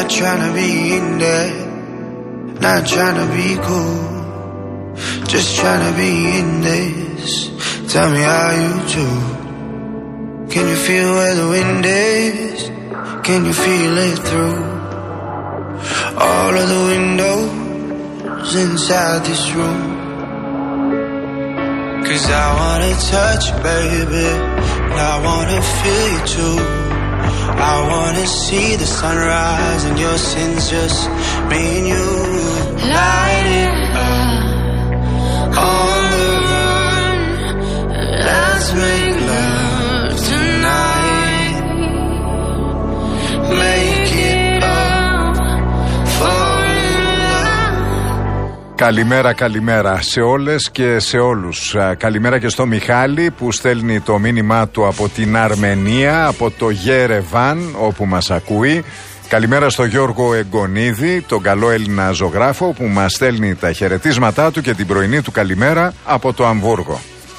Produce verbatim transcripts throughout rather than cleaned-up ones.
Not trying to be in there, not trying to be cool, just trying to be in this. Tell me how you do. Can you feel where the wind is? Can you feel it through all of the windows inside this room? 'Cause I wanna touch you, baby, and I wanna feel you too. I wanna see the sunrise and your sins, just me and you. Light it up on the run. Let's make love tonight. Make it up, fall in love. Καλημέρα, καλημέρα σε όλες και σε όλους. Καλημέρα και στο Μιχάλη που στέλνει το μήνυμά του από την Αρμενία, από το Γερεβάν όπου μας ακούει. Καλημέρα στο Γιώργο Εγκονίδη, τον καλό Έλληνα ζωγράφο που μας στέλνει τα χαιρετίσματά του και την πρωινή του καλημέρα από το Αμβούργο.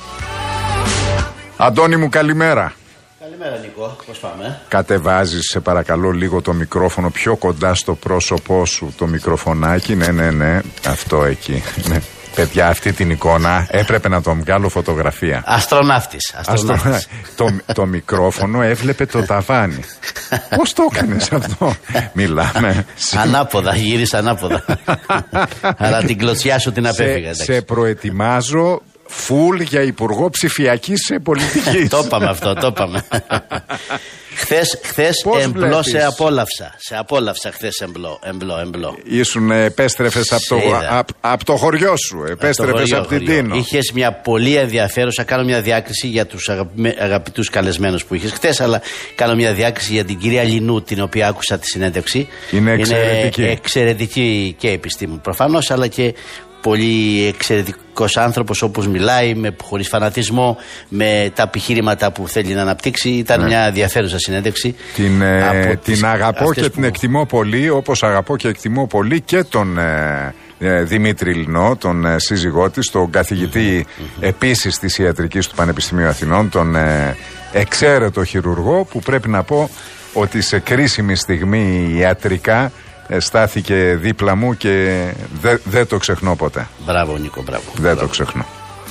Αντώνη μου, καλημέρα. Καλημέρα Νίκο, πώς πάμε? Κατεβάζεις σε παρακαλώ λίγο το μικρόφωνο πιο κοντά στο πρόσωπό σου, το μικροφωνάκι. Ναι, ναι, ναι, αυτό εκεί. Ναι. Παιδιά, αυτή την εικόνα έπρεπε να τον βγάλω φωτογραφία. Αστροναύτης. αστροναύτης. το, το μικρόφωνο έβλεπε το ταβάνι. Πώς το έκανες αυτό? Μιλάμε. Ανάποδα, γύρισε ανάποδα. Αλλά την κλωτσιά σου την απέφυγα. Σε, σε προετοιμάζω φουλ για υπουργό ψηφιακής πολιτικής. Το είπαμε αυτό, το είπαμε. Χθες, χθες εμπλό σε απόλαυσα. Σε απόλαυσα χθες εμπλό, εμπλό, εμπλό. Ήσουν, επέστρεφες από το, απ, απ το χωριό σου, επέστρεφες από την Τίνο. Είχες μια πολύ ενδιαφέρουσα, κάνω μια διάκριση για τους αγαπητούς καλεσμένους που είχες χθες, αλλά κάνω μια διάκριση για την κυρία Λινού, την οποία άκουσα τη συνέντευξη. Είναι εξαιρετική. Είναι εξαιρετική και επιστήμη προφανώς, αλλά και πολύ εξαιρετικός άνθρωπος, όπως μιλάει, με, χωρίς φανατισμό, με τα επιχείρηματα που θέλει να αναπτύξει. Ήταν ναι. μια ενδιαφέρουσα συνέντευξη. Την, ε, την αγαπώ και που... την εκτιμώ πολύ, όπως αγαπώ και εκτιμώ πολύ και τον ε, ε, Δημήτρη Λινό, τον ε, σύζυγό της, τον καθηγητή mm-hmm. επίσης της Ιατρικής του Πανεπιστημίου Αθηνών, τον ε, εξαίρετο χειρουργό που πρέπει να πω ότι σε κρίσιμη στιγμή ιατρικά στάθηκε δίπλα μου και δεν δε το ξεχνώ ποτέ. Μπράβο Νίκο, μπράβο. Δεν μπράβο. το ξεχνώ.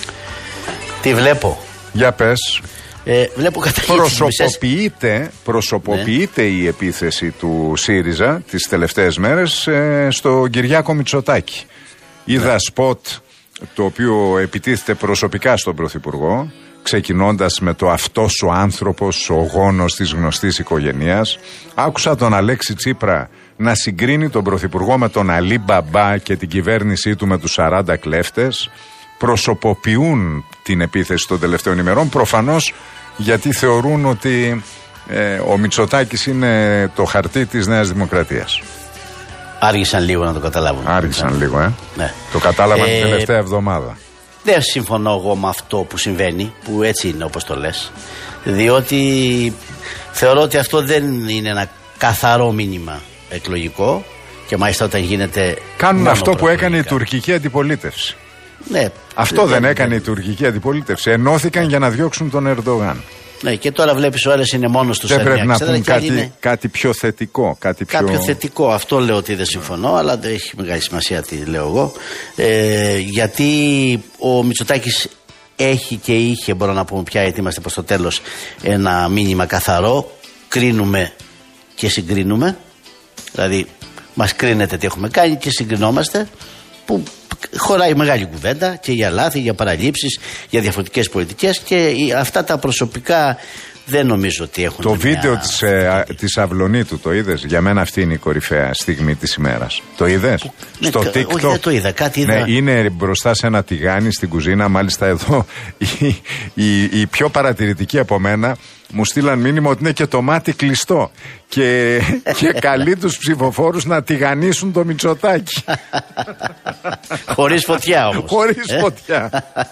Τι βλέπω? Για πες. Ε, βλέπω προσωποποιείται, προσωποποιείται ναι. η επίθεση του ΣΥΡΙΖΑ τις τελευταίες μέρες ε, στο Κυριάκο Μητσοτάκη. Είδα ναι. σποτ το οποίο επιτίθεται προσωπικά στον Πρωθυπουργό, ξεκινώντας με το «αυτός ο άνθρωπος, ο γόνος της γνωστής οικογένειας». Άκουσα τον Αλέξη Τσίπρα να συγκρίνει τον Πρωθυπουργό με τον Αλή Μπαμπά και την κυβέρνησή του με τους σαράντα κλέφτες. Προσωποποιούν την επίθεση των τελευταίων ημερών, προφανώς γιατί θεωρούν ότι ε, ο Μητσοτάκης είναι το χαρτί της Νέας Δημοκρατίας. Άργησαν λίγο να το καταλάβουν. Άργησαν λίγο, ε. Ναι. Το κατάλαβαν ε, την τελευταία εβδομάδα. Δεν συμφωνώ εγώ με αυτό που συμβαίνει, που έτσι είναι όπως το λες, διότι θεωρώ ότι αυτό δεν είναι ένα καθαρό μήνυμα εκλογικό και μάλιστα όταν γίνεται. Κάνουν αυτό που έκανε η τουρκική αντιπολίτευση. Ναι, αυτό δεν, δεν έκανε δεν... η τουρκική αντιπολίτευση. Ενώθηκαν για να διώξουν τον Ερντογάν. Ναι, και τώρα βλέπεις ο ένας είναι μόνος του. Δεν πρέπει να πούν κάτι, είναι... κάτι πιο θετικό. Κάτι πιο... Κάποιο θετικό. Αυτό λέω ότι δεν συμφωνώ, αλλά δεν έχει μεγάλη σημασία τι λέω εγώ. Ε, γιατί ο Μητσοτάκης έχει και είχε, μπορώ να πούμε πια, γιατί είμαστε προς το τέλος, ένα μήνυμα καθαρό. Κρίνουμε και συγκρίνουμε. Δηλαδή, μας κρίνεται τι έχουμε κάνει και συγκρινόμαστε. Που χωράει μεγάλη κουβέντα και για λάθη, για παραλήψεις, για διαφορετικές πολιτικές και αυτά τα προσωπικά δεν νομίζω ότι έχουν. Το βίντεο της, ε, της Αυλωνίτου το είδες? Για μένα αυτή είναι η κορυφαία στιγμή της ημέρας. Το είδες? Ναι, στο κα, TikTok. Όχι, δεν το είδα. Κάτι είδα. Ναι, είναι μπροστά σε ένα τηγάνι στην κουζίνα. Μάλιστα εδώ οι, οι, οι πιο παρατηρητικοί από μένα μου στείλαν μήνυμα ότι είναι και το μάτι κλειστό και, και καλεί τους ψηφοφόρους να τηγανίσουν το Μητσοτάκη. Χωρίς φωτιά όμως. Χωρίς ε? φωτιά.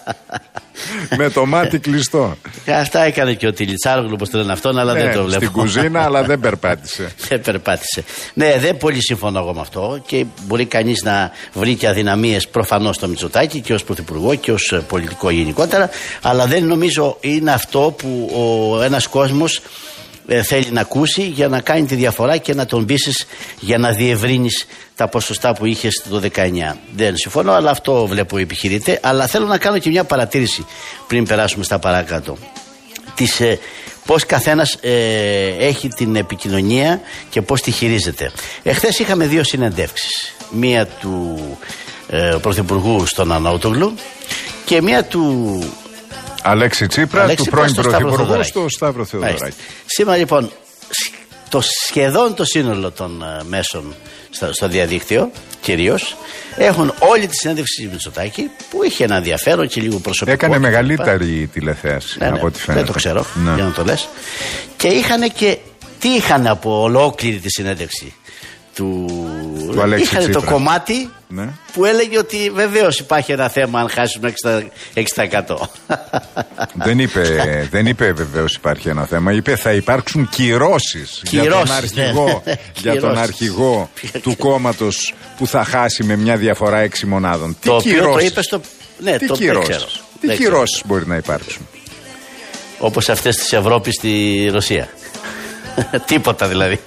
Με το μάτι κλειστό. Αυτά έκανε και ο Τιλιτσάρογλου, όπως το λένε αυτόν, αλλά ναι, δεν το βλέπω. Στην κουζίνα, αλλά δεν περπάτησε. Δεν περπάτησε. Ναι, δεν πολύ συμφωνώ εγώ με αυτό και μπορεί κανείς να βρει και αδυναμίες προφανώς στο Μητσοτάκη και ως Πρωθυπουργό και ως πολιτικό γενικότερα, αλλά δεν νομίζω είναι αυτό που ο ένας κόσμος ε, θέλει να ακούσει για να κάνει τη διαφορά και να τον πείσεις για να διευρύνεις τα ποσοστά που είχες το δεκαεννιά. Δεν συμφωνώ, αλλά αυτό βλέπω επιχειρείται. Αλλά θέλω να κάνω και μια παρατήρηση πριν περάσουμε στα παρακάτω. Τις, ε, πώς καθένας ε, έχει την επικοινωνία και πώς τη χειρίζεται. Εχθές είχαμε δύο συνεντεύξεις. Μία του ε, Πρωθυπουργού στον Αναούτογλου και μία του Αλέξη Τσίπρα, Αλέξη του πρώην Πρωθυπουργού στο Σταύρο Θεοδωράκη. Σήμερα λοιπόν το σχεδόν το σύνολο των uh, μέσων στο, στο διαδίκτυο κυρίως έχουν όλη τη συνέντευξη του Μητσοτάκη που είχε ένα ενδιαφέρον και λίγο προσωπικό. Έκανε μεγαλύτερη τηλεθέαση ναι, ναι, από ό,τι φαίνεται. Δεν το ξέρω, ναι. για να το λες. Και είχαν και τι είχαν από ολόκληρη τη συνέντευξη του, του Αλέξη είχαν Τσίπρα. Το κομμάτι ναι. που έλεγε ότι βεβαίως υπάρχει ένα θέμα αν χάσουμε έξι τοις εκατό. Δεν είπε, δεν είπε βεβαίως υπάρχει ένα θέμα. Είπε θα υπάρξουν κυρώσεις για τον αρχηγό, ναι. για τον αρχηγό του κόμματος που θα χάσει με μια διαφορά έξι μονάδων. Το Τι οποίο το είπε στο... Ναι, τι το κυρώσεις, τι κυρώσεις μπορεί να υπάρξουν. Όπως αυτές της Ευρώπης στη Ρωσία. Τίποτα δηλαδή.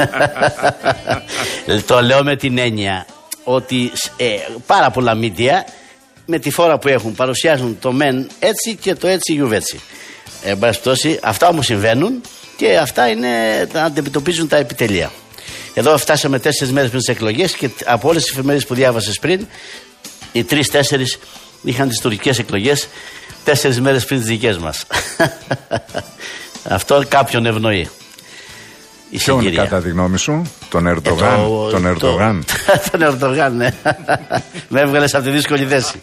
Το λέω με την έννοια ότι ε, πάρα πολλά μίντια με τη φόρα που έχουν παρουσιάζουν το μεν έτσι και το έτσι γιουβέτσι. Εν πάση περιπτώσει, αυτά όμως συμβαίνουν και αυτά είναι να αντιμετωπίζουν τα επιτελεία. Εδώ φτάσαμε τέσσερις μέρες πριν τις εκλογές και από όλες τις εφημερίδες που διάβασες πριν, οι τρεις-τέσσερις είχαν τις τουρκικές εκλογές τέσσερις μέρες πριν τις δικές μας. Αυτό κάποιον ευνοεί. Ποιον κατά τη γνώμη σου, τον Ερντογάν? Ε, το, τον Ερντογάν. Το, τον Ερντογάν, ναι. Με έβγαλες από τη δύσκολη θέση.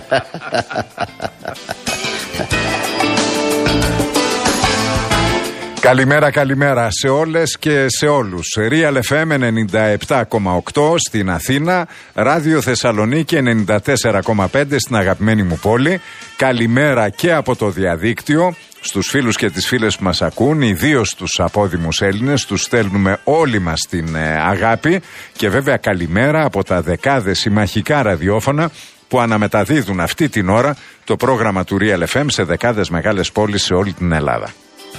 Καλημέρα, καλημέρα σε όλες και σε όλους. Real εφ εμ ενενήντα επτά κόμμα οκτώ στην Αθήνα, Ράδιο Θεσσαλονίκη ενενήντα τέσσερα κόμμα πέντε στην αγαπημένη μου πόλη. Καλημέρα και από το διαδίκτυο στους φίλους και τις φίλες που μας ακούν, ιδίως τους απόδημους Έλληνες, τους στέλνουμε όλοι μας την ε, αγάπη και βέβαια καλημέρα από τα δεκάδες συμμαχικά ραδιόφωνα που αναμεταδίδουν αυτή την ώρα το πρόγραμμα του Real εφ εμ σε δεκάδες μεγάλες πόλεις σε όλη την Ελλάδα.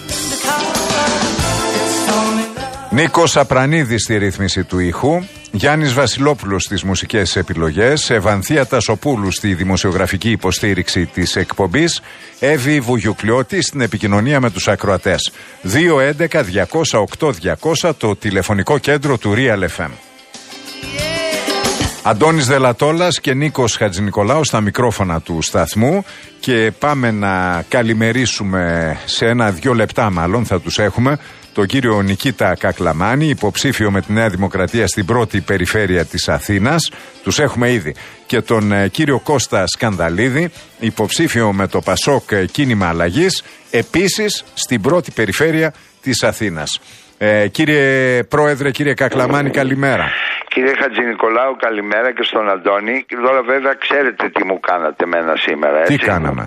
Νίκος Απρανίδης στη ρύθμιση του ήχου, Γιάννης Βασιλόπουλος στις μουσικές επιλογές, Ευανθία Τασοπούλου στη δημοσιογραφική υποστήριξη της εκπομπής, Εύη Βουγιουκλιώτη στην επικοινωνία με τους ακροατές. δύο έντεκα διακόσια οκτώ διακόσια το τηλεφωνικό κέντρο του Real εφ εμ. Αντώνης Δελατόλας και Νίκος Χατζηνικολάου στα μικρόφωνα του σταθμού και πάμε να καλημερίσουμε σε ένα δυο λεπτά μάλλον θα τους έχουμε τον κύριο Νικήτα Κακλαμάνη, υποψήφιο με τη Νέα Δημοκρατία στην πρώτη περιφέρεια της Αθήνας. Τους έχουμε ήδη. Και τον ε, κύριο Κώστα Σκανδαλίδη, υποψήφιο με το Πασόκ ε, Κίνημα Αλλαγής, επίσης στην πρώτη περιφέρεια της Αθήνας. Ε, κύριε Πρόεδρε, κύριε Κακλαμάνη, καλημέρα. Κύριε Χατζηνικολάου, καλημέρα και στον Αντώνη. Τώρα βέβαια ξέρετε τι μου κάνατε εμένα σήμερα, έτσι. Τι κάναμε?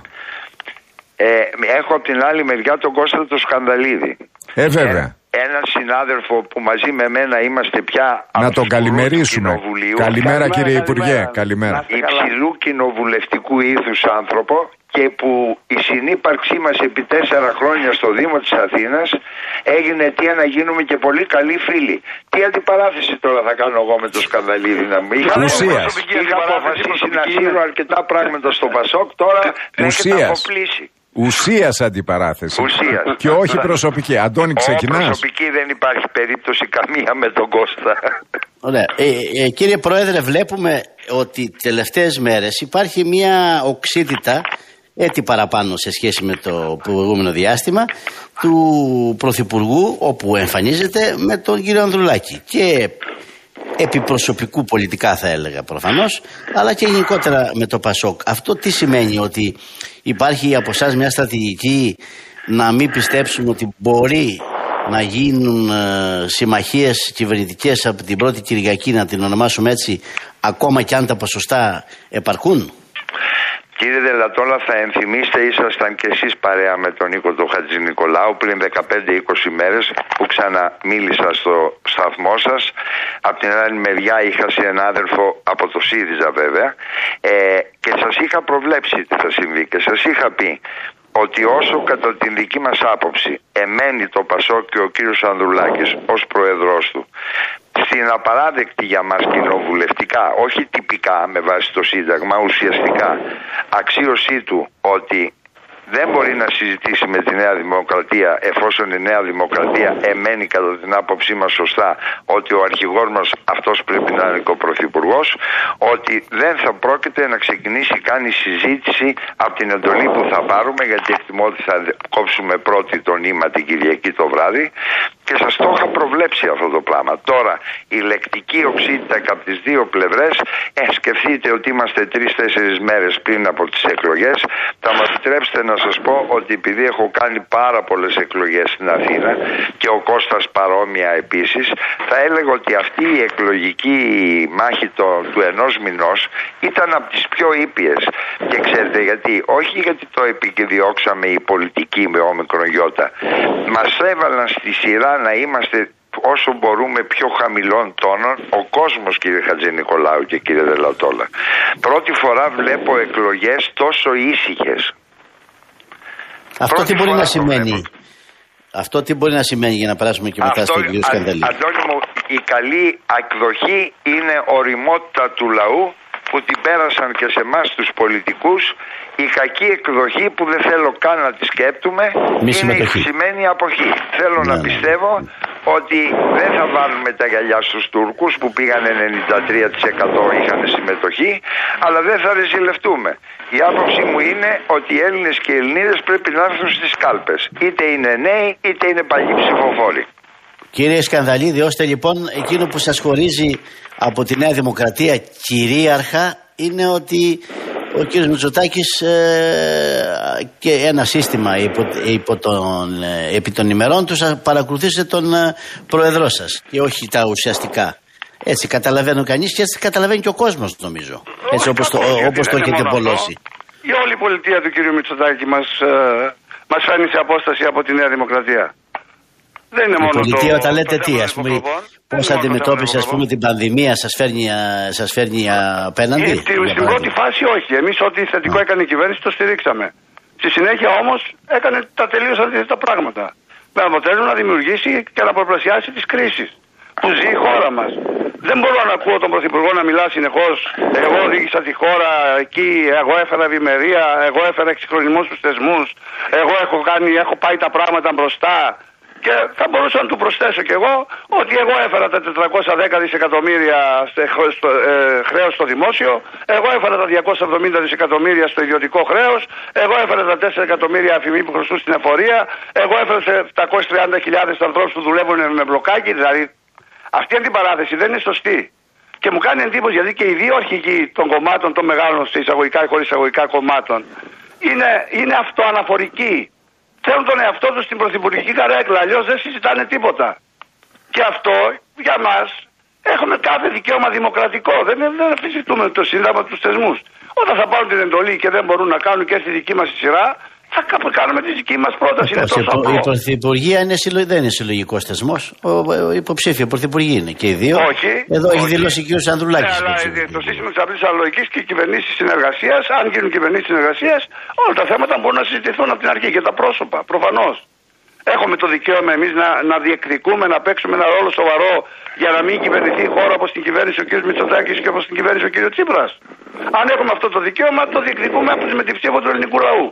Ε, έχω από την άλλη μεριά τον Κώστα το Σκανδαλίδη. Ε, βέβαια. Ε, έναν συνάδελφο που μαζί με μένα είμαστε πια. Να τον καλημερίσουμε. Καλημέρα, καλημέρα κύριε Υπουργέ. Καλημέρα. Υψηλού κοινοβουλευτικού ήθους άνθρωπο και που η συνύπαρξή μας επί τέσσερα χρόνια στο Δήμο της Αθήνας έγινε αιτία να γίνουμε και πολύ καλοί φίλοι. Τι αντιπαράθεση τώρα θα κάνω εγώ με το Σκανδαλίδη να μην είχα, είχα αποφασίσει να σύρω αρκετά πράγματα στο Πασόκ, τώρα έχετε αποπλήσει. Ουσίας αντιπαράθεση. Ουσίας. Και όχι προσωπική. Αντώνη, ξεκινάς? Προσωπική δεν υπάρχει περίπτωση καμία με τον Κώστα. Ωραία. Ε, ε, κύριε Πρόεδρε, βλέπουμε ότι τελευταίες μέρες υπάρχει μια οξύτητα έτσι παραπάνω σε σχέση με το προηγούμενο διάστημα του Πρωθυπουργού, όπου εμφανίζεται με τον κύριο Ανδρουλάκη και επιπροσωπικού πολιτικά θα έλεγα προφανώς, αλλά και γενικότερα με το Πασόκ. Αυτό τι σημαίνει? Ότι υπάρχει από εσάς μια στρατηγική να μην πιστέψουμε ότι μπορεί να γίνουν ε, συμμαχίες κυβερνητικές από την πρώτη Κυριακή, να την ονομάσουμε έτσι, ακόμα και αν τα ποσοστά επαρκούν? Κύριε Δελατόλα, θα ενθυμίστε, ήσασταν και εσείς παρέα με τον Νίκο τον Χατζηνικολάου πριν δεκαπέντε είκοσι μέρες που ξαναμίλησα στο σταθμό σας. Απ' την άλλη μεριά είχα συνάδελφο από το ΣΥΡΙΖΑ βέβαια, ε, και σας είχα προβλέψει τι θα συμβεί και σας είχα πει ότι όσο κατά την δική μας άποψη εμένει το ΠΑΣΟΚ και ο κύριος Ανδρουλάκης ως πρόεδρος του στην απαράδεκτη για μας κοινοβουλευτικά, όχι τυπικά με βάση το Σύνταγμα, ουσιαστικά αξίωσή του ότι δεν μπορεί να συζητήσει με τη Νέα Δημοκρατία εφόσον η Νέα Δημοκρατία εμένει κατά την άποψή μας σωστά ότι ο αρχηγός μας αυτός πρέπει να είναι ο πρωθυπουργός, ότι δεν θα πρόκειται να ξεκινήσει καν η συζήτηση από την εντολή που θα πάρουμε, γιατί εκτιμώ ότι θα κόψουμε πρώτη το νήμα την Κυριακή το βράδυ και σας το είχα προβλέψει αυτό το πράγμα. Τώρα η λεκτική οξύτητα και από τις δύο πλευρές, ε, σκεφτείτε ότι είμαστε τρεις-τέσσερις μέρες πριν από τις εκλογές. Θα μας επιτρέψετε να σας πω ότι επειδή έχω κάνει πάρα πολλές εκλογές στην Αθήνα και ο Κώστας παρόμοια επίσης, θα έλεγα ότι αυτή η εκλογική μάχη το, του ενός μηνός ήταν από τις πιο ήπιες. Και ξέρετε γιατί? Όχι γιατί το επιδιώξαμε οι πολιτικοί με όμικρον γιώτα. Μας έβαλαν στη σειρά να είμαστε όσο μπορούμε πιο χαμηλών τόνων ο κόσμος, κύριε Χατζηνικολάου και κύριε Δελατόλα. Πρώτη φορά βλέπω εκλογές τόσο ήσυχες. Αυτό Πρώτη τι μπορεί να σημαίνει? βλέπω. Αυτό τι μπορεί να σημαίνει για να περάσουμε και μετά Αυτό, στην κυρία Σκανδαλή? Αντώνη μου, η καλή εκδοχή είναι οριμότητα του λαού που την πέρασαν και σε εμάς τους πολιτικούς. Η κακή εκδοχή που δεν θέλω καν να τη σκέπτουμε Μη είναι συμμετοχή. η σημαίνει αποχή. Θέλω Ναι, να ναι. πιστεύω ότι δεν θα βάλουμε τα γυαλιά στους Τούρκους που πήγαν ενενήντα τρία τοις εκατό είχαν συμμετοχή, αλλά δεν θα ρεζιλευτούμε. Η άποψή μου είναι ότι οι Έλληνες και οι Ελληνίδες πρέπει να έρθουν στις κάλπες. Είτε είναι νέοι είτε είναι παλιοί ψηφοφόροι. Κύριε Σκανδαλίδη, ώστε λοιπόν εκείνο που σας χωρίζει από τη Νέα Δημοκρατία κυρίαρχα είναι ότι ο κύριος Μητσοτάκης ε, και ένα σύστημα υπό, υπό τον, ε, επί των ημερών τους παρακολουθήσε τον ε, πρόεδρό σας και όχι τα ουσιαστικά. Έτσι καταλαβαίνει ο κανείς και έτσι καταλαβαίνει και ο κόσμος, νομίζω. Έτσι όπως το, όπως το έχετε πολλώσει. Η όλη πολιτεία του κύριου Μητσοτάκη μας, ε, μας φέρνει σε απόσταση από τη Νέα Δημοκρατία. Δεν είναι Η μόνο πολιτεία το, όταν λέτε το τι, θέμα ας πούμε, των πώς αντιμετώπισε ας πούμε την πανδημία, σας φέρνει, α, σας φέρνει απέναντι? Στην, στην πρώτη φάση όχι. Εμείς ό,τι θετικό έκανε η κυβέρνηση το στηρίξαμε. Στη συνέχεια όμως έκανε τα τελείως αντίθετα πράγματα. Με αποτέλεσμα να δημιουργήσει και να προπλασιάσει τις κρίσεις που ζει η χώρα μας. Δεν μπορώ να ακούω τον Πρωθυπουργό να μιλά συνεχώς. Εγώ οδήγησα τη χώρα εκεί, εγώ έφερα ευημερία, εγώ έφερα εξυγχρονισμό στους θεσμούς, εγώ έχω, κάνει, έχω πάει τα πράγματα μπροστά. Και θα μπορούσα να του προσθέσω κι εγώ ότι εγώ έφερα τα τετρακόσια δέκα δισεκατομμύρια στο, ε, χρέος στο δημόσιο, εγώ έφερα τα διακόσια εβδομήντα δισεκατομμύρια στο ιδιωτικό χρέος, εγώ έφερα τα τέσσερα εκατομμύρια αφημί που χρωστούν στην εφορία, εγώ έφερα σε επτακόσιες τριάντα χιλιάδες ανθρώπους που δουλεύουν με μπλοκάκι. Δηλαδή αυτή η αντιπαράθεση δεν είναι σωστή. Και μου κάνει εντύπωση γιατί και οι δύο αρχηγοί των κομμάτων των μεγάλων σε εισαγωγικά ή χωρίς εισαγωγικά κομμάτων είναι, είναι αυτοαναφορικοί. Θέλουν τον εαυτό τους στην πρωθυπουργική καρέκλα, αλλιώς δεν συζητάνε τίποτα. Και αυτό για μας έχουμε κάθε δικαίωμα δημοκρατικό. Δεν, δεν αμφισβητούμε το Σύνταγμα, τους θεσμούς. Όταν θα πάρουν την εντολή και δεν μπορούν να κάνουν και στη δική μας σειρά, θα κάνουμε τη δική μας πρόταση. Είναι τόσο απλό. Η Πρωθυπουργία είναι συλλο... δεν είναι συλλογικός θεσμός. Ο, ο υποψήφιο Πρωθυπουργοί είναι και οι δύο. Όχι. Εδώ όχι. έχει δηλώσει ο κ. Ανδρουλάκης. Ναι, αλλά το σύστημα της απλής αναλογικής και οι κυβερνήσεις συνεργασίας, αν γίνουν κυβερνήσεις συνεργασίας, όλα τα θέματα μπορούν να συζητηθούν από την αρχή και τα πρόσωπα, προφανώς. Έχουμε το δικαίωμα εμείς να, να διεκδικούμε, να παίξουμε ένα ρόλο σοβαρό για να μην κυβερνηθεί η χώρα όπως την κυβέρνησε ο κ. Μητσοτάκης και όπως την κυβέρνησε ο κ. Τσίπρας. Αν έχουμε αυτό το δικαίωμα, το διεκδικούμε με την ψήφο του ελληνικού λαού.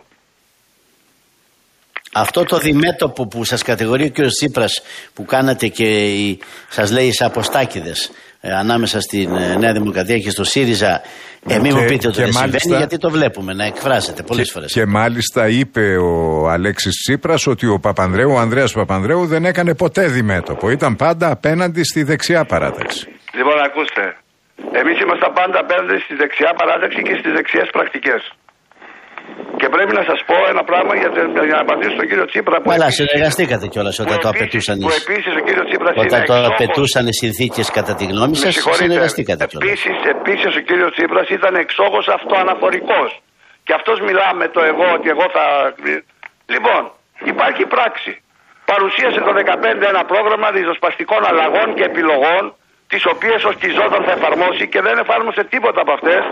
Αυτό το διμέτωπο που σας κατηγορεί ο κ. Τσίπρας που κάνατε και οι, σας λέει οι αποστάκηδες ε, ανάμεσα στην ε, Νέα Δημοκρατία και στο ΣΥΡΙΖΑ, ε, μην μου πείτε ότι δεν μάλιστα, συμβαίνει, γιατί το βλέπουμε να εκφράζεται πολλές και, φορές. Και μάλιστα είπε ο Αλέξης Τσίπρας ότι ο Παπανδρέου, ο Ανδρέας Παπανδρέου δεν έκανε ποτέ διμέτωπο. Ήταν πάντα απέναντι στη δεξιά παράταξη. Λοιπόν, ακούστε. Εμείς είμαστε πάντα απέναντι στη δεξιά παράταξη και στις δεξιές πρακτικές. Και πρέπει να σας πω ένα πράγμα για, για να απαντήσω στον κύριο Τσίπρα. Αλλά συνεργαστήκατε κιόλας όταν το απαιτούσαν οι, όταν το απαιτούσαν οι συνθήκες κατά τη γνώμη σας, συνεργαστήκατε κιόλας. Επίσης, επίσης ο κύριος Τσίπρας ήταν εξόχως αυτοαναφορικός. Και αυτός μιλά με το εγώ, ότι εγώ θα... Λοιπόν, υπάρχει πράξη. Παρουσίασε το δεκαπέντε ένα πρόγραμμα ριζοσπαστικών αλλαγών και επιλογών, τις οποίες ως Κιζόταν θα εφαρμόσει και δεν εφάρμοσε τίποτα από αυτές και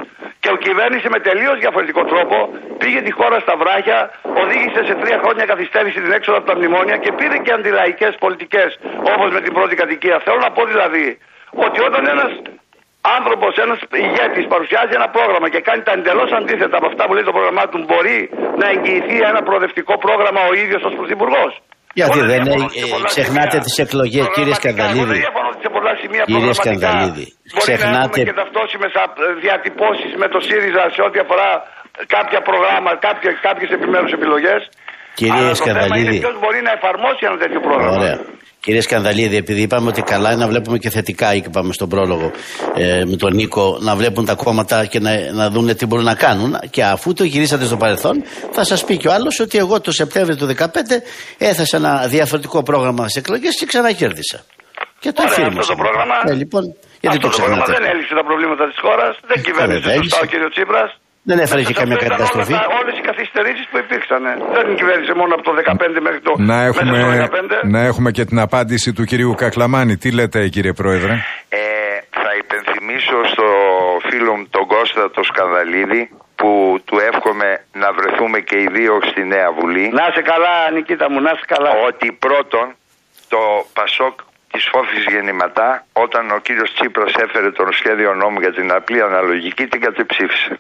Και η κυβέρνηση με τελείως διαφορετικό τρόπο πήγε τη χώρα στα βράχια, οδήγησε σε τρία χρόνια καθυστέρηση την έξοδο από τα μνημόνια και πήρε και αντιλαϊκές πολιτικές όπως με την πρώτη κατοικία. Θέλω να πω δηλαδή ότι όταν ένας άνθρωπος, ένας ηγέτης παρουσιάζει ένα πρόγραμμα και κάνει τα εντελώς αντίθετα από αυτά που λέει το πρόγραμμά του, μπορεί να εγγυηθεί ένα προοδευτικό πρόγραμμα ο ίδιος ως πρωθυπουργός? Γιατί δεν ε, ξεχνάτε τις εκλογές, κύριε Σκανδαλίδη. Κύριε Σκανδαλίδη, ξεχνάτε. Και ταυτόσιμες διατυπώσεις με το ΣΥΡΙΖΑ σε ό,τι αφορά κάποια προγράμμα, κάποιες, κάποιες επιμέρους επιλογές. Κύριε Σκανδαλίδη. Ποιος μπορεί να εφαρμόσει ένα τέτοιο πρόγραμμα? Ωραία. Κύριε Σκανδαλίδη, επειδή είπαμε ότι καλά είναι να βλέπουμε και θετικά, είπαμε στον πρόλογο ε, με τον Νίκο, να βλέπουν τα κόμματα και να, να δουν τι μπορούν να κάνουν. Και αφού το γυρίσατε στο παρελθόν, θα σας πει κι ο άλλος ότι εγώ το Σεπτέμβριο του δύο χιλιάδες δεκαπέντε έθεσα ένα διαφορετικό πρόγραμμα στις εκλογές και ξανακέρδισα. Και το εφήρμοσα. Αυτό το πρόγραμμα, ε, λοιπόν, γιατί αυτό το, το πρόγραμμα δεν έλυσε τα προβλήματα της χώρας, δεν κυβέρνησε σωστά ο κύριο Τσίπρας. Δεν έφερε και καμία καταστροφή. Όλες οι καθυστερήσεις που υπήρξαν. Δεν κυβέρνησε μόνο από το δεκαπέντε μέχρι το να έχουμε, μέσα στο δεκαπέντε. Να έχουμε και την απάντηση του κυρίου Κακλαμάνη. Τι λέτε, κύριε Πρόεδρε? Ε, θα υπενθυμίσω στο φίλο μου τον Κώστα το Σκανδαλίδη, που του εύχομαι να βρεθούμε και οι δύο στη Νέα Βουλή. Να είσαι καλά, Νικήτα μου, να είσαι καλά. Ότι πρώτον το Πασόκ της φόφης γεννηματά, όταν ο κύριος Τσίπρας έφερε τον σχέδιο νόμου για την απλή αναλογική, την κατεψήφισε.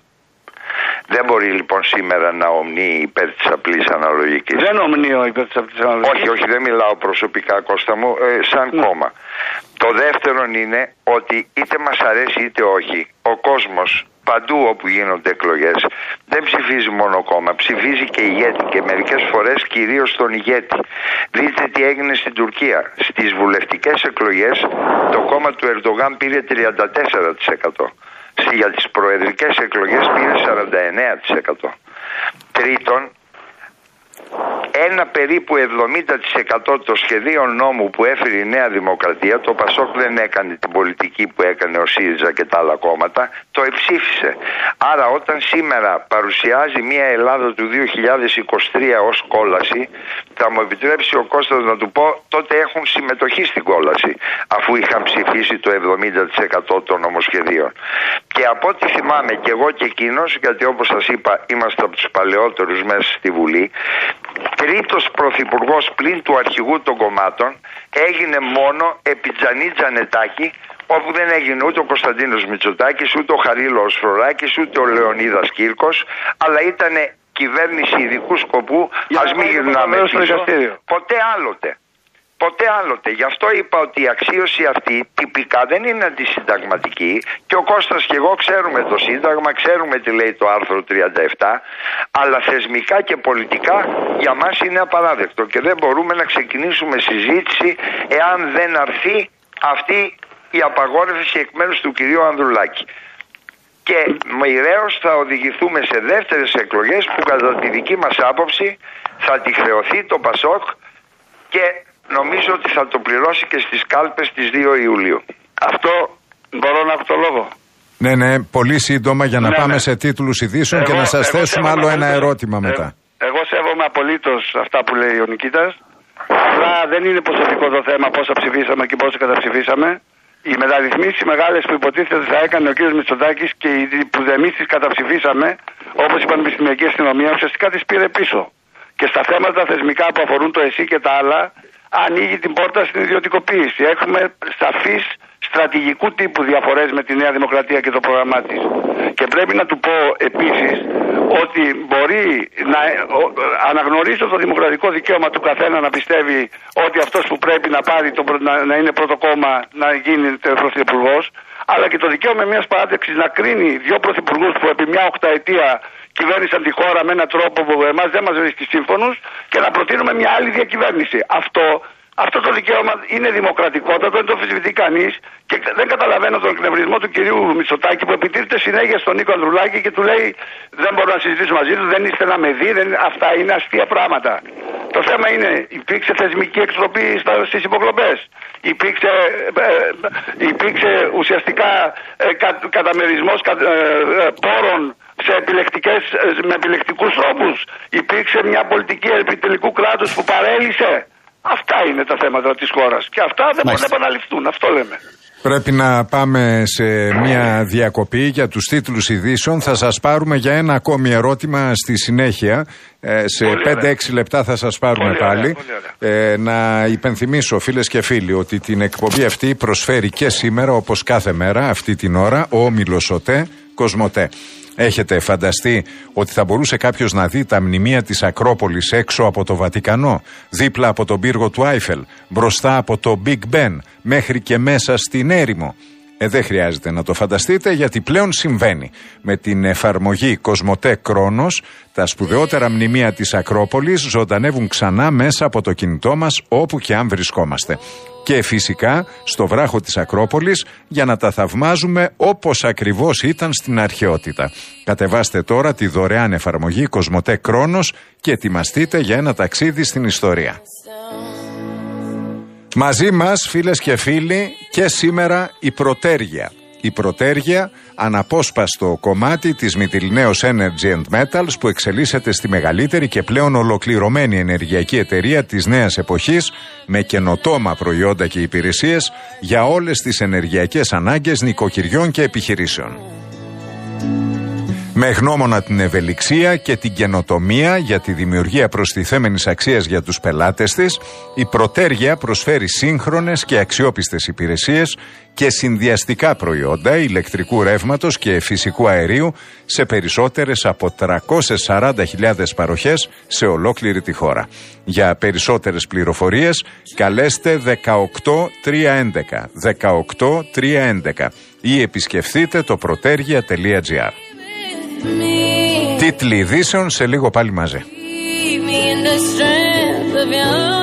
Δεν μπορεί λοιπόν σήμερα να ομνεί υπέρ της απλής αναλογικής. Δεν ομνύω υπέρ της απλής αναλογικής. Όχι, όχι, δεν μιλάω προσωπικά, Κώστα μου, ε, σαν ναι. κόμμα. Το δεύτερον είναι ότι είτε μας αρέσει είτε όχι, ο κόσμος παντού όπου γίνονται εκλογές δεν ψηφίζει μόνο κόμμα, ψηφίζει και ηγέτη και μερικές φορές κυρίως τον ηγέτη. Δείτε τι έγινε στην Τουρκία. Στις βουλευτικές εκλογές το κόμμα του Ερντογάν πήρε τριάντα τέσσερα τοις εκατό. Για τις προεδρικές εκλογές πήρε σαράντα εννέα τοις εκατό. Τρίτον, ένα περίπου εβδομήντα τοις εκατό των σχεδίων νόμου που έφερε η Νέα Δημοκρατία, το Πασόκ δεν έκανε την πολιτική που έκανε ο ΣΥΡΙΖΑ και τα άλλα κόμματα, το εψήφισε. Άρα όταν σήμερα παρουσιάζει μια Ελλάδα του δύο χιλιάδες είκοσι τρία ως κόλαση, θα μου επιτρέψει ο Κώστας να του πω, τότε έχουν συμμετοχή στην κόλαση, αφού είχαν ψηφίσει το εβδομήντα τοις εκατό των νομοσχεδίων. Και από ό,τι θυμάμαι και εγώ και εκείνος, γιατί όπως σας είπα είμαστε από τους παλαιότερους μέσα στη Βουλή, τρίτος πρωθυπουργός πλην του αρχηγού των κομμάτων έγινε μόνο επί Τζανί Τζανετάκη, όπου δεν έγινε ούτε ο Κωνσταντίνος Μητσοτάκης, ούτε ο Χαρίλαος Φρουράκης, ούτε ο Λεωνίδας Κύρκος, αλλά ήταν κυβέρνηση ειδικού σκοπού. Ας μην γυρνάμε πίσω. Ποτέ άλλοτε. Ποτέ άλλοτε. Γι' αυτό είπα ότι η αξίωση αυτή τυπικά δεν είναι αντισυνταγματική και ο Κώστας και εγώ ξέρουμε το Σύνταγμα, ξέρουμε τι λέει το άρθρο τριάντα επτά, αλλά θεσμικά και πολιτικά για μας είναι απαράδεκτο και δεν μπορούμε να ξεκινήσουμε συζήτηση εάν δεν αρθεί αυτή η απαγόρευση εκ μέρους του κυρίου Ανδρουλάκη. Και μοιραίως θα οδηγηθούμε σε δεύτερες εκλογές που κατά τη δική μας άποψη θα τη χρεωθεί το Πασόκ και νομίζω ότι θα το πληρώσει και στις κάλπες της δύο Ιουλίου. Αυτό μπορώ να έχω το λόγο. Ναι, ναι, πολύ σύντομα για να ναι, πάμε ναι. σε τίτλους ειδήσεων εγώ, και να σας θέσουμε άλλο ένα απολύτως, ερώτημα μετά. Ε, εγώ σέβομαι απολύτως αυτά που λέει ο Νικήτας. Αλλά δεν είναι προσωπικό το θέμα πόσα ψηφίσαμε και πόσα καταψηφίσαμε. Οι μεταρρυθμίσεις μεγάλες που υποτίθεται θα έκανε ο κ. Μητσοτάκης και οι που εμείς τις καταψηφίσαμε, όπως η Πανεπιστημιακή Αστυνομία, ουσιαστικά τις πήρε πίσω. Και στα θέματα θεσμικά που αφορούν το ΕΣΥ και τα άλλα, ανοίγει την πόρτα στην ιδιωτικοποίηση. Έχουμε σαφείς στρατηγικού τύπου διαφορές με τη Νέα Δημοκρατία και το πρόγραμμά της. Και πρέπει να του πω επίσης ότι μπορεί να αναγνωρίσω το δημοκρατικό δικαίωμα του καθένα να πιστεύει ότι αυτός που πρέπει να πάρει το, να, να είναι πρώτο κόμμα να γίνει πρωθυπουργός, αλλά και το δικαίωμα μιας παράταξης να κρίνει δύο πρωθυπουργούς που επί μια οχταετία κυβέρνησαν τη χώρα με έναν τρόπο που εμάς δεν μας βρίσκει σύμφωνους και να προτείνουμε μια άλλη διακυβέρνηση. Αυτό, αυτό το δικαίωμα είναι δημοκρατικότατο, δεν το αμφισβητεί κανείς και δεν καταλαβαίνω τον εκνευρισμό του κυρίου Μητσοτάκη που επιτίθεται συνέχεια στον Νίκο Ανδρουλάκη και του λέει δεν μπορώ να συζητήσω μαζί του, δεν είστε να με δει, δεν... αυτά είναι αστεία πράγματα. Το θέμα είναι, υπήρξε θεσμική εκτροπή στις υποκλοπές. Υπήρξε, ε, υπήρξε ουσιαστικά ε, κα, καταμερισμός κα, ε, ε, πόρων σε επιλεκτικές, με επιλεκτικούς τρόπους. Υπήρξε μια πολιτική επιτελικού κράτους που παρέλυσε. Αυτά είναι τα θέματα της χώρας. Και αυτά δεν μπορούν να επαναληφθούν. Αυτό λέμε. Πρέπει να πάμε σε μια διακοπή για τους τίτλους ειδήσεων. Θα σας πάρουμε για ένα ακόμη ερώτημα στη συνέχεια. Ε, σε πέντε έξι λεπτά θα σας πάρουμε πολύ πάλι. Ωραία, ε, να υπενθυμίσω, φίλες και φίλοι, ότι την εκπομπή αυτή προσφέρει και σήμερα, όπως κάθε μέρα, αυτή την ώρα, ο Όμιλος ΟΤΕ Κοσμοτέ. Έχετε φανταστεί ότι θα μπορούσε κάποιος να δει τα μνημεία της Ακρόπολης έξω από το Βατικανό, δίπλα από τον πύργο του Άιφελ, μπροστά από το Big Ben, μέχρι και μέσα στην έρημο? Ε, δεν χρειάζεται να το φανταστείτε, γιατί πλέον συμβαίνει. Με την εφαρμογή Κοσμοτέ Κρόνος, τα σπουδαιότερα μνημεία της Ακρόπολης ζωντανεύουν ξανά μέσα από το κινητό μας, όπου και αν βρισκόμαστε. Και φυσικά στο βράχο της Ακρόπολης, για να τα θαυμάζουμε όπως ακριβώς ήταν στην αρχαιότητα. Κατεβάστε τώρα τη δωρεάν εφαρμογή Κοσμοτέ Κρόνος και ετοιμαστείτε για ένα ταξίδι στην ιστορία. Μαζί μας, φίλες και φίλοι, και σήμερα η Πρωτέργεια. Η Πρωτέργεια, αναπόσπαστο κομμάτι της Mytilineos Energy and Metals, που εξελίσσεται στη μεγαλύτερη και πλέον ολοκληρωμένη ενεργειακή εταιρεία της νέας εποχής, με καινοτόμα προϊόντα και υπηρεσίες για όλες τις ενεργειακές ανάγκες νοικοκυριών και επιχειρήσεων. Με γνώμονα την ευελιξία και την καινοτομία για τη δημιουργία προστιθέμενης αξίας για τους πελάτες της, η Πρωτέργεια προσφέρει σύγχρονες και αξιόπιστες υπηρεσίες και συνδυαστικά προϊόντα ηλεκτρικού ρεύματος και φυσικού αερίου σε περισσότερες από τριακόσιες σαράντα χιλιάδες παροχές σε ολόκληρη τη χώρα. Για περισσότερες πληροφορίες καλέστε δεκαοκτώ τριακόσια έντεκα δεκαοκτώ τριακόσια έντεκα ή επισκεφθείτε το protergia τελεία gr. Τίτλοι ειδήσεων σε λίγο πάλι μαζί.